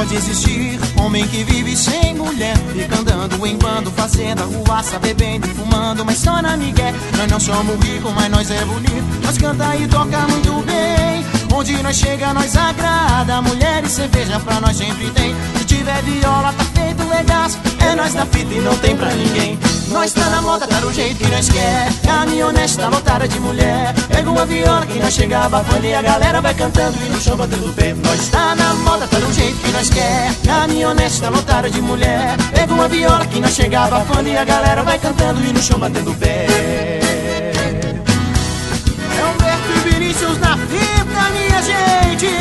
pode existir homem que vive sem mulher, fica andando em bando, fazendo arruaça, bebendo e fumando, mas só na migué. Nós não somos ricos, mas nós é bonito, nós canta e toca muito bem. Onde nós chega, nós agrada, mulher e cerveja pra nós sempre tem. Se tiver viola, tá feito legaço, é nós da fita e não tem pra ninguém. Nós tá na moda, tá do jeito que nós quer, caminhonete tá lotada de mulher. Pega uma viola que nós chega abafando e a galera vai cantando e no chão batendo o pé. Nós tá na moda, tá do jeito que nós quer, caminhonete tá lotada de mulher. Pega uma viola que nós chega abafando e a galera vai cantando e no chão batendo o pé. É Humberto e Vinícius na fita, minha gente.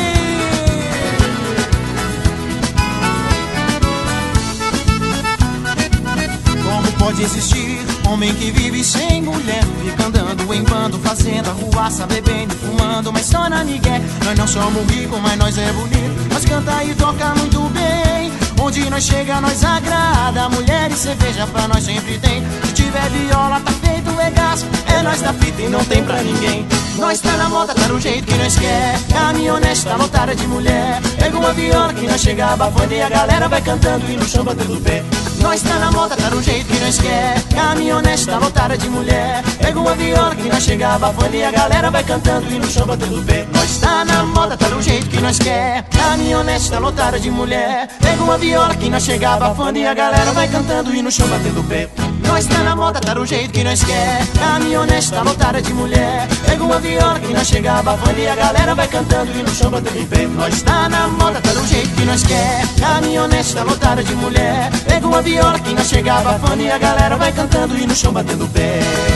Como pode existir homem que vive sem mulher, fica andando em bando, fazendo arruaça, bebendo e fumando, mas só na migué. Nós não somos ricos, mas nós é bonito, nós canta e toca muito bem. Onde nós chega, nós agrada, mulher e cerveja pra nós sempre tem. Se tiver viola, tá feito legaço, é nós da fita e não tem pra ninguém. Nós tá na moda, tá do jeito que nós quer, caminhonete tá lotada de mulher. Pega uma viola que nós chega abafando e a galera vai cantando e no chão batendo o pé. Nós tá na moda, tá do jeito que nós quer, caminhonete tá lotada de mulher. Pega uma viola que nós chega abafando e a galera vai cantando e no chão batendo o pé. Nós tá na moda, tá do jeito que nós quer, caminhonete tá lotada de mulher. Pega uma viola que nós chega abafando e a galera vai cantando e no chão batendo o pé. Nós tá na moda, tá do jeito que nós quer, caminhonete tá lotada de mulher. Pega uma viola que nós chega abafando e a galera vai cantando e no chão batendo o pé. Nós tá na moda, tá do jeito que nós quer, caminhonete tá lotada de mulher. Pega uma viola que nós chega abafando e a galera vai cantando e no chão batendo o pé.